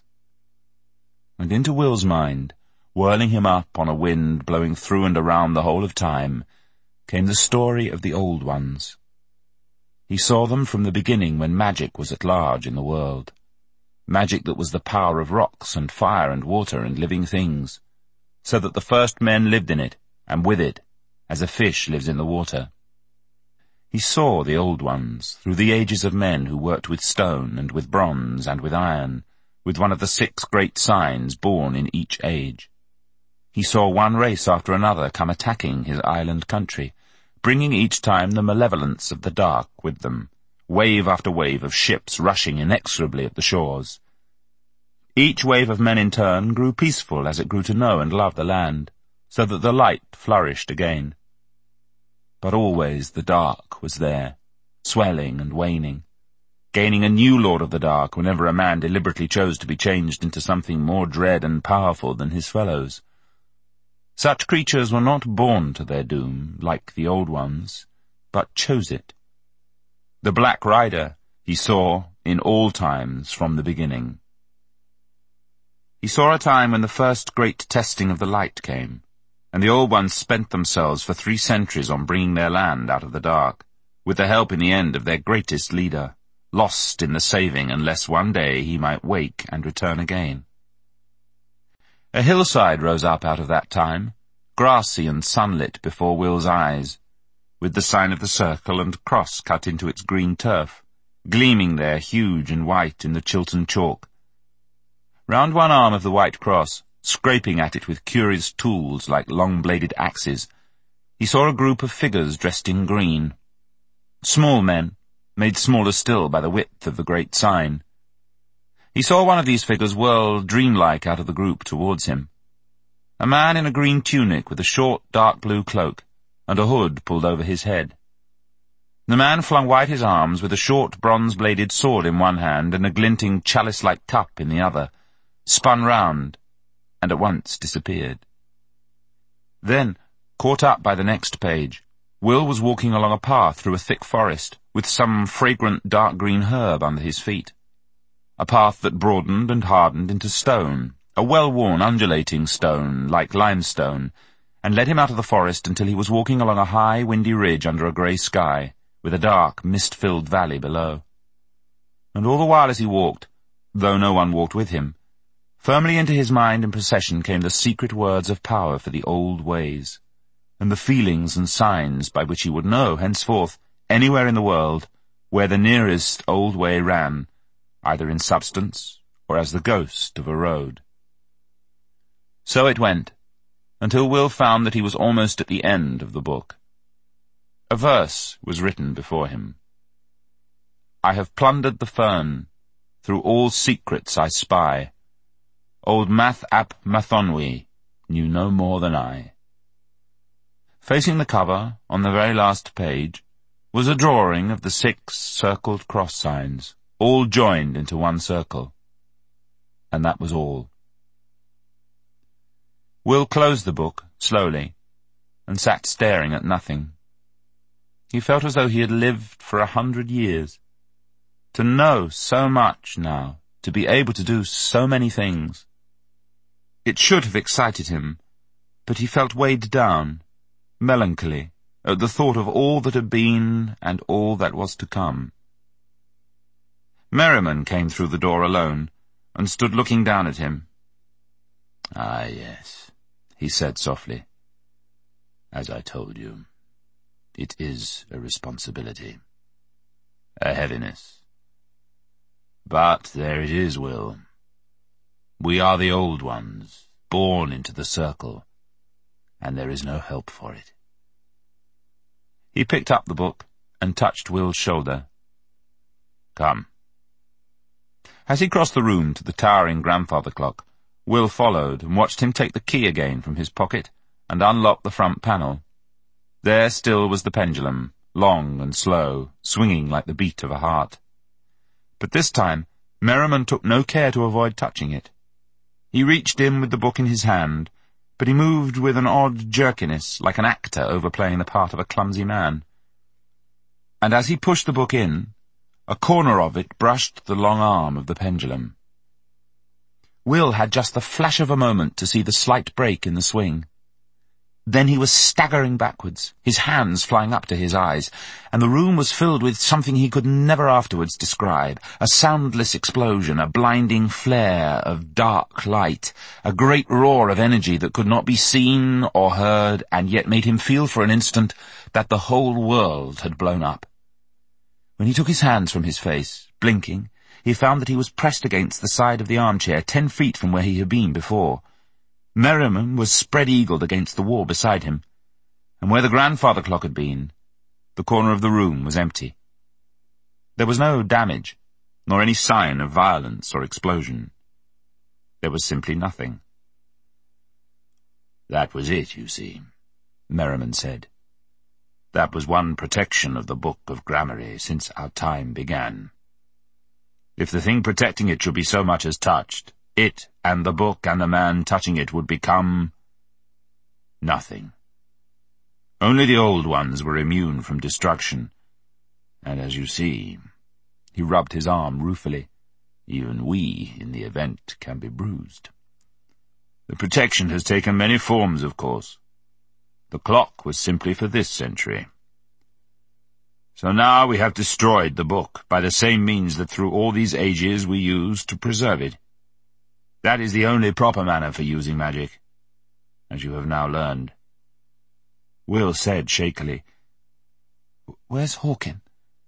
And into Will's mind, whirling him up on a wind blowing through and around the whole of time, came the story of the old ones. He saw them from the beginning when magic was at large in the world, magic that was the power of rocks and fire and water and living things, so that the first men lived in it and with it, as a fish lives in the water. He saw the old ones through the ages of men who worked with stone and with bronze and with iron, with one of the six great signs born in each age. He saw one race after another come attacking his island country, bringing each time the malevolence of the dark with them, wave after wave of ships rushing inexorably at the shores. Each wave of men in turn grew peaceful as it grew to know and love the land, so that the light flourished again. But always the dark was there, swelling and waning, gaining a new Lord of the Dark whenever a man deliberately chose to be changed into something more dread and powerful than his fellows. Such creatures were not born to their doom, like the old ones, but chose it. The Black Rider he saw in all times from the beginning. He saw a time when the first great testing of the light came, and the old ones spent themselves for three centuries on bringing their land out of the dark, with the help in the end of their greatest leader, lost in the saving unless one day he might wake and return again. A hillside rose up out of that time, grassy and sunlit before Will's eyes, with the sign of the circle and cross cut into its green turf, gleaming there huge and white in the Chiltern chalk. Round one arm of the white cross, scraping at it with curious tools like long-bladed axes, he saw a group of figures dressed in green. Small men, made smaller still by the width of the great sign. He saw one of these figures whirl dreamlike out of the group towards him. A man in a green tunic with a short dark blue cloak, and a hood pulled over his head. The man flung wide his arms with a short bronze-bladed sword in one hand and a glinting chalice-like cup in the other, spun round, and at once disappeared. Then, caught up by the next page, Will was walking along a path through a thick forest, with some fragrant dark green herb under his feet. A path that broadened and hardened into stone, a well-worn undulating stone, like limestone, and led him out of the forest until he was walking along a high, windy ridge under a grey sky, with a dark, mist-filled valley below. And all the while as he walked, though no one walked with him, firmly into his mind and procession came the secret words of power for the old ways, and the feelings and signs by which he would know, henceforth, anywhere in the world, where the nearest old way ran, either in substance or as the ghost of a road. So it went, until Will found that he was almost at the end of the book. A verse was written before him. I have plundered the fern, through all secrets I spy. Old Math ap Mathonwy knew no more than I. Facing the cover, on the very last page, was a drawing of the six circled cross signs, all joined into one circle. And that was all. Will closed the book, slowly, and sat staring at nothing. He felt as though he had lived for a hundred years. To know so much now, to be able to do so many things. It should have excited him, but he felt weighed down, melancholy, at the thought of all that had been and all that was to come. Merriman came through the door alone, and stood looking down at him. Ah, yes, he said softly. As I told you, it is a responsibility, a heaviness. But there it is, Will. We are the old ones, born into the circle, and there is no help for it. He picked up the book and touched Will's shoulder. Come. As he crossed the room to the towering grandfather clock, Will followed and watched him take the key again from his pocket and unlock the front panel. There still was the pendulum, long and slow, swinging like the beat of a heart. But this time, Merriman took no care to avoid touching it. He reached in with the book in his hand, but he moved with an odd jerkiness, like an actor overplaying the part of a clumsy man. And as he pushed the book in, a corner of it brushed the long arm of the pendulum. Will had just the flash of a moment to see the slight break in the swing. Then he was staggering backwards, his hands flying up to his eyes, and the room was filled with something he could never afterwards describe, a soundless explosion, a blinding flare of dark light, a great roar of energy that could not be seen or heard, and yet made him feel for an instant that the whole world had blown up. When he took his hands from his face, blinking, he found that he was pressed against the side of the armchair, ten feet from where he had been before. Merriman was spread-eagled against the wall beside him, and where the grandfather clock had been, the corner of the room was empty. There was no damage, nor any sign of violence or explosion. There was simply nothing. That was it, you see, Merriman said. That was one protection of the Book of Gramarye since our time began. If the thing protecting it should be so much as touched, it and the book and the man touching it would become nothing. Only the old ones were immune from destruction. And as you see, he rubbed his arm ruefully, even we, in the event, can be bruised. The protection has taken many forms, of course. The clock was simply for this century. So now we have destroyed the book by the same means that through all these ages we used to preserve it. That is the only proper manner for using magic, as you have now learned. Will said shakily, "Where's Hawkin?"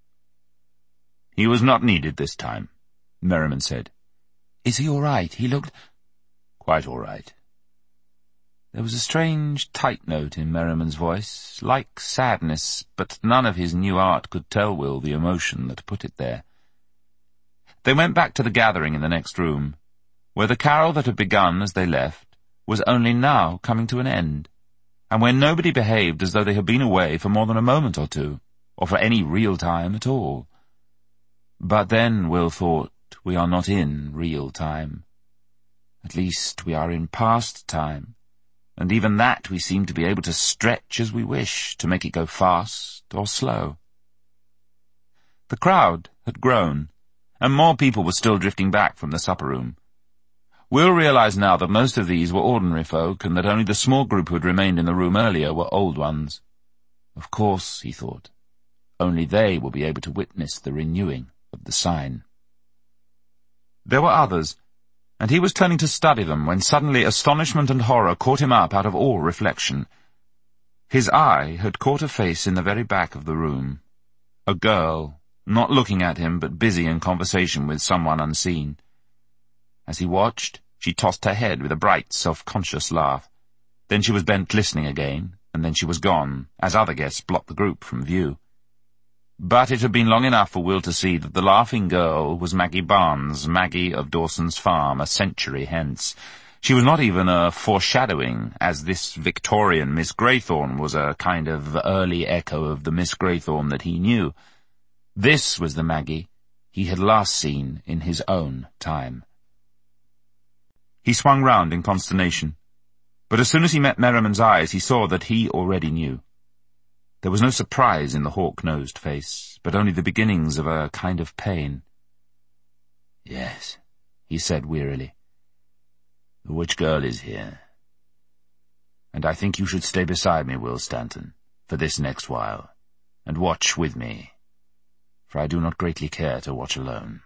"He was not needed this time," Merriman said. "Is he all right? He looked—" "Quite all right." There was a strange tight note in Merriman's voice, like sadness, but none of his new art could tell Will the emotion that put it there. They went back to the gathering in the next room, where the carol that had begun as they left was only now coming to an end, and where nobody behaved as though they had been away for more than a moment or two, or for any real time at all. But then, Will thought, we are not in real time. At least we are in past time, and even that we seem to be able to stretch as we wish, to make it go fast or slow. The crowd had grown, and more people were still drifting back from the supper room. Will realized now that most of these were ordinary folk, and that only the small group who had remained in the room earlier were old ones. Of course, he thought, only they will be able to witness the renewing of the sign. There were others, and he was turning to study them when suddenly astonishment and horror caught him up out of all reflection. His eye had caught a face in the very back of the room. A girl, not looking at him but busy in conversation with someone unseen. As he watched, she tossed her head with a bright, self-conscious laugh. Then she was bent listening again, and then she was gone, as other guests blocked the group from view. But it had been long enough for Will to see that the laughing girl was Maggie Barnes, Maggie of Dawson's Farm, a century hence. She was not even a foreshadowing, as this Victorian Miss Greythorne was a kind of early echo of the Miss Greythorne that he knew. This was the Maggie he had last seen in his own time. He swung round in consternation, but as soon as he met Merriman's eyes he saw that he already knew. There was no surprise in the hawk-nosed face, but only the beginnings of a kind of pain. "Yes," he said wearily. "The witch girl is here. And I think you should stay beside me, Will Stanton, for this next while, and watch with me, for I do not greatly care to watch alone."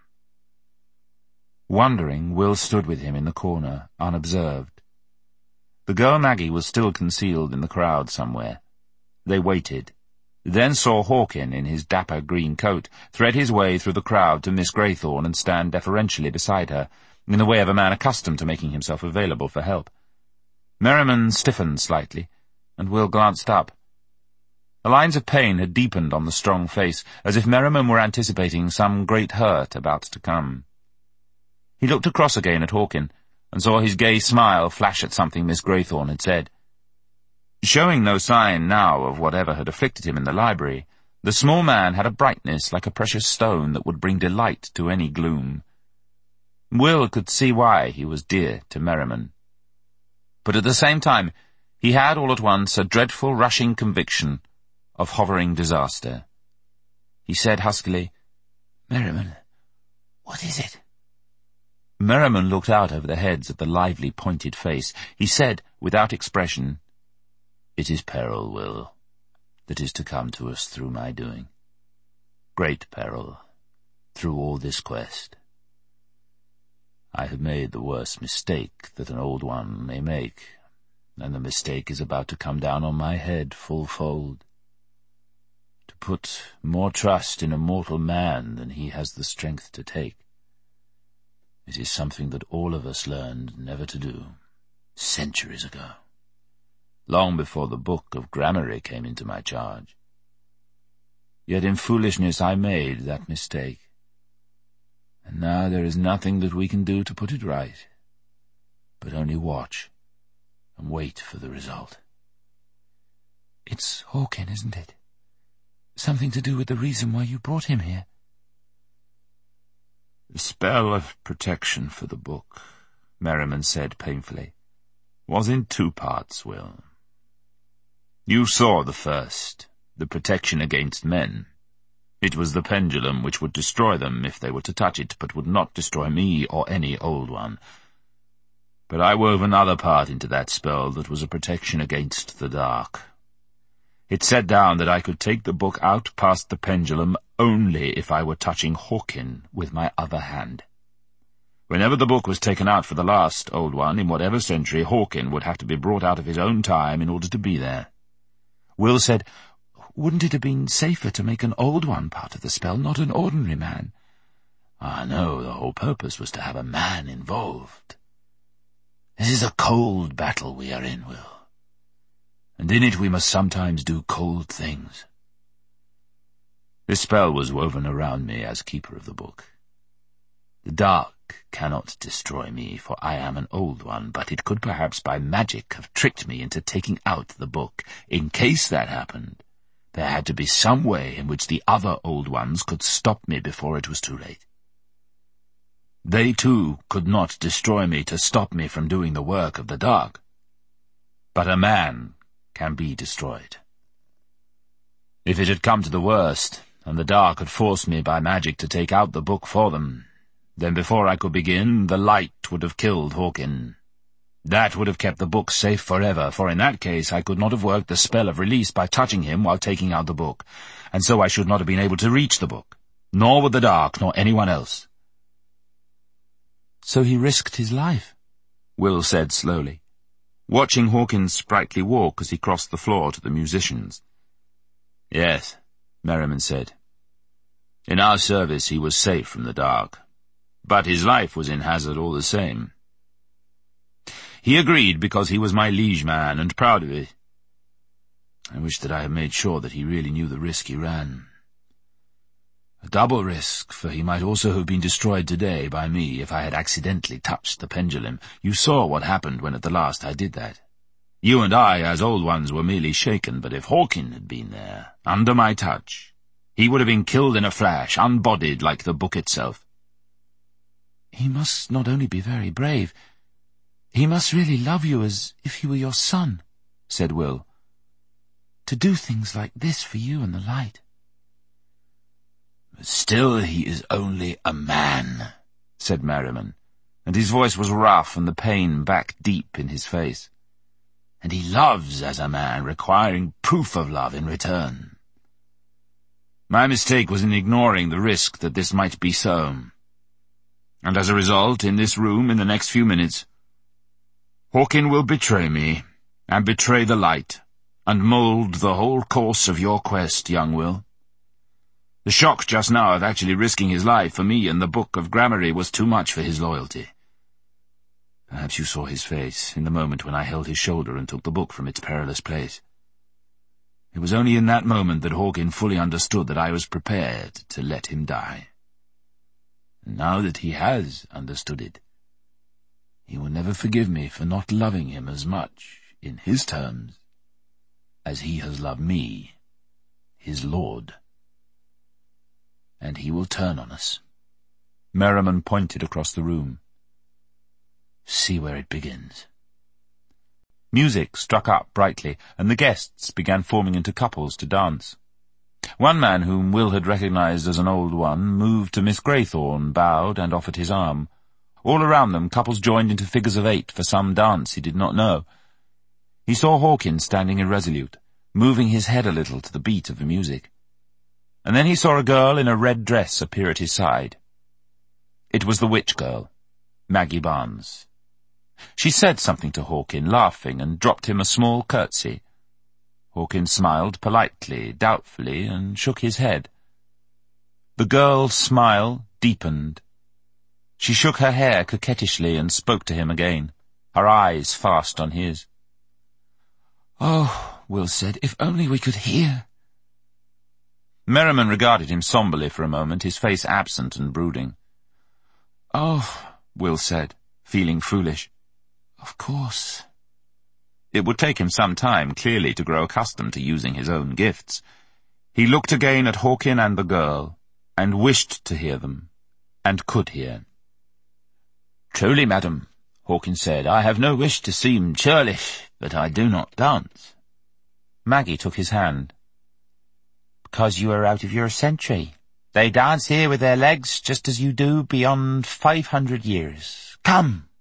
Wondering, Will stood with him in the corner, unobserved. The girl Maggie was still concealed in the crowd somewhere. They waited, then saw Hawkin in his dapper green coat thread his way through the crowd to Miss Greythorne and stand deferentially beside her, in the way of a man accustomed to making himself available for help. Merriman stiffened slightly, and Will glanced up. The lines of pain had deepened on the strong face, as if Merriman were anticipating some great hurt about to come. He looked across again at Hawkin, and saw his gay smile flash at something Miss Greythorne had said. Showing no sign now of whatever had afflicted him in the library, the small man had a brightness like a precious stone that would bring delight to any gloom. Will could see why he was dear to Merriman. But at the same time, he had all at once a dreadful rushing conviction of hovering disaster. He said huskily, "Merriman, what is it?" Merriman looked out over the heads of the lively, pointed face. He said, without expression, "It is peril, Will, that is to come to us through my doing. Great peril, through all this quest. I have made the worst mistake that an old one may make, and the mistake is about to come down on my head full fold. To put more trust in a mortal man than he has the strength to take. It is something that all of us learned never to do, centuries ago, long before the book of Gramarye came into my charge. Yet in foolishness I made that mistake, and now there is nothing that we can do to put it right, but only watch and wait for the result." "It's Hawkin, isn't it? Something to do with the reason why you brought him here?" The spell of protection for the book, Merriman said painfully, was in two parts, Will. You saw the first, the protection against men. It was the pendulum which would destroy them if they were to touch it, but would not destroy me or any old one. But I wove another part into that spell that was a protection against the dark. It set down that I could take the book out past the pendulum only if I were touching Hawkin with my other hand. Whenever the book was taken out for the last old one, in whatever century, Hawkin would have to be brought out of his own time in order to be there. Will said, "Wouldn't it have been safer to make an old one part of the spell, not an ordinary man?" Ah, no, the whole purpose was to have a man involved. This is a cold battle we are in, Will. And in it we must sometimes do cold things. This spell was woven around me as keeper of the book. The dark cannot destroy me, for I am an old one, but it could perhaps by magic have tricked me into taking out the book. In case that happened, there had to be some way in which the other old ones could stop me before it was too late. They too could not destroy me to stop me from doing the work of the dark. But a man can be destroyed. If it had come to the worst, and the dark had forced me by magic to take out the book for them, then before I could begin, the light would have killed Hawkin. That would have kept the book safe forever, for in that case I could not have worked the spell of release by touching him while taking out the book, and so I should not have been able to reach the book, nor would the dark, nor anyone else. "So he risked his life," Will said slowly, watching Hawkin's sprightly walk as he crossed the floor to the musicians. "Yes," Merriman said. "In our service he was safe from the dark, but his life was in hazard all the same. He agreed because he was my liege man and proud of it. I wish that I had made sure that he really knew the risk he ran. A double risk, for he might also have been destroyed today by me if I had accidentally touched the pendulum. You saw what happened when at the last I did that. You and I, as old ones, were merely shaken, but if Hawkin had been there, under my touch, he would have been killed in a flash, unbodied like the book itself." "He must not only be very brave, he must really love you as if he were your son," said Will. "To do things like this for you and the light." "But still he is only a man," said Merriman, and his voice was rough and the pain back deep in his face. "And he loves as a man, requiring proof of love in return. My mistake was in ignoring the risk that this might be so. And as a result, in this room, in the next few minutes, Hawkin will betray me, and betray the light, and mould the whole course of your quest, young Will. The shock just now of actually risking his life for me and the book of Gramarye was too much for his loyalty. Perhaps you saw his face in the moment when I held his shoulder and took the book from its perilous place. It was only in that moment that Hawkin fully understood that I was prepared to let him die. And now that he has understood it, he will never forgive me for not loving him as much, in his terms, as he has loved me, his lord. And he will turn on us." Merriman pointed across the room. "See where it begins." Music struck up brightly, and the guests began forming into couples to dance. One man, whom Will had recognized as an old one, moved to Miss Graythorne, bowed, and offered his arm. All around them, couples joined into figures of eight for some dance he did not know. He saw Hawkin standing irresolute, moving his head a little to the beat of the music. And then he saw a girl in a red dress appear at his side. It was the witch girl, Maggie Barnes. She said something to Hawkin, laughing, and dropped him a small curtsy. Hawkin smiled politely, doubtfully, and shook his head. The girl's smile deepened. She shook her hair coquettishly and spoke to him again, her eyes fast on his. "Oh," Will said, "if only we could hear." Merriman regarded him somberly for a moment, his face absent and brooding. "Oh," Will said, feeling foolish. "Of course." It would take him some time, clearly, to grow accustomed to using his own gifts. He looked again at Hawkin and the girl, and wished to hear them, and could hear. "Truly, madam," Hawkins said, "I have no wish to seem churlish, but I do not dance." Maggie took his hand. "Because you are out of your century. They dance here with their legs just as you do beyond five hundred years. Come!"